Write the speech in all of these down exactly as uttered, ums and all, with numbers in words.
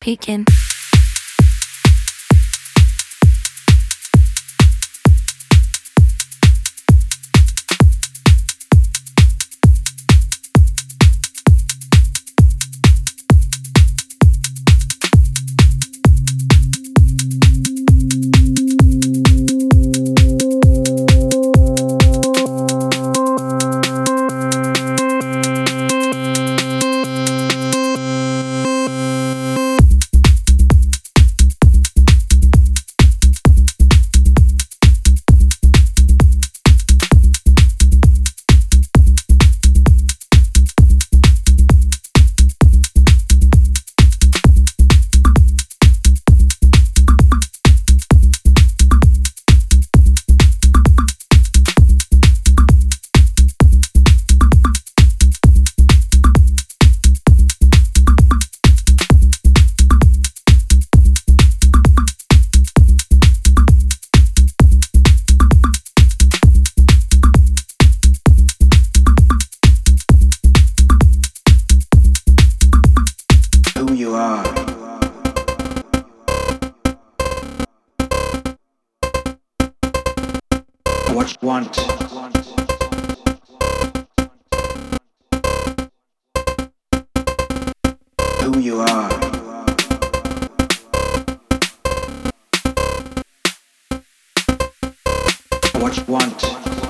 Peeking. What you want? Who you are? What you want?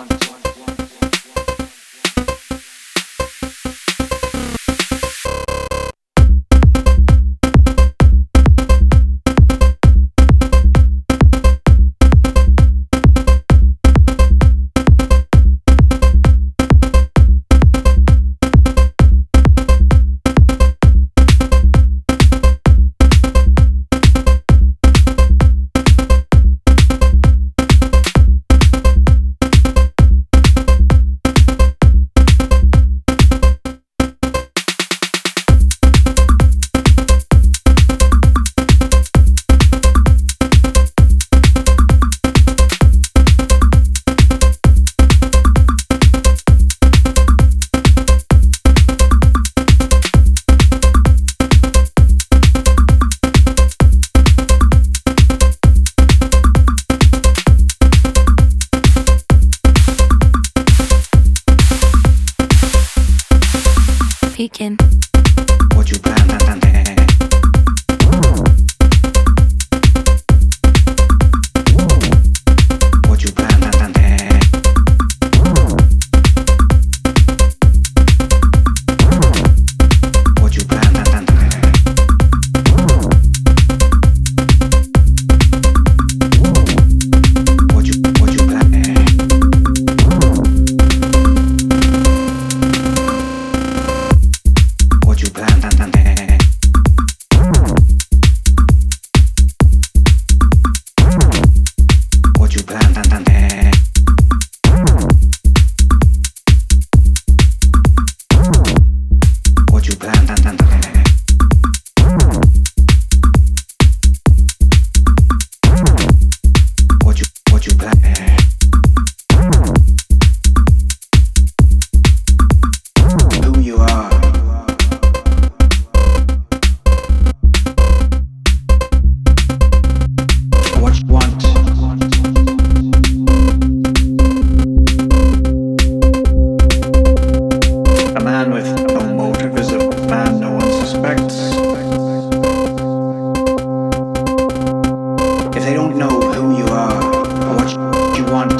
Peeking. What you plan? What you plan? What you plan? What you what you plan? What you plan? What you plan? What you plan? What you what you plan? Who you are? What you want? A man with no motive is a man no one suspects. If they don't know who you are or what you want,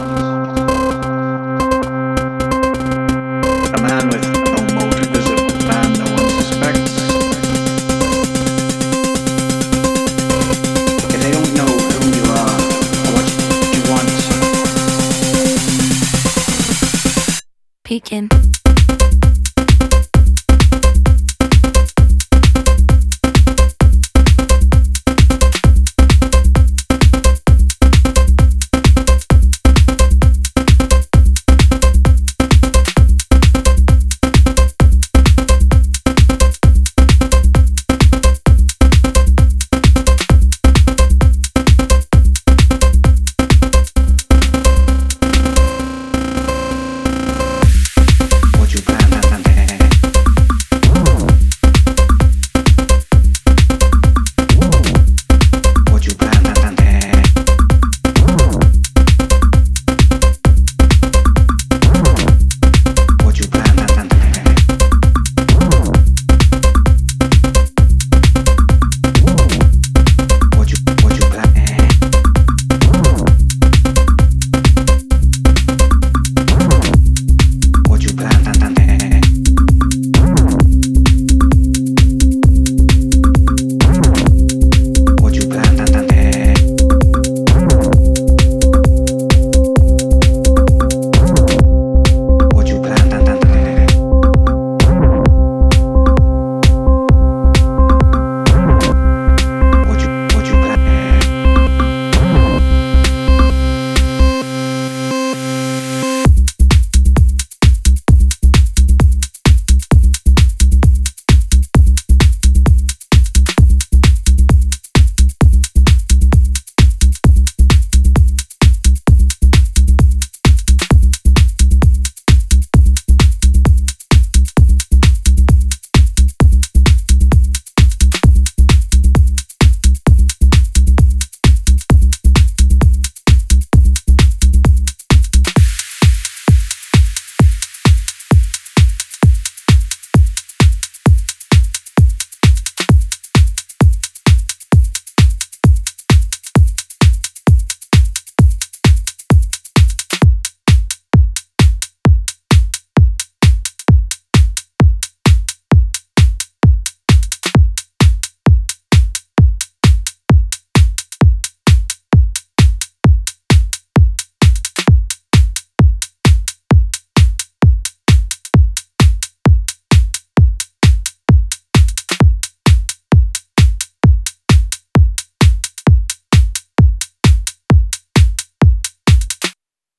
a man with no motive is a man no one suspects. If they don't know who you are or what you want, Peeking.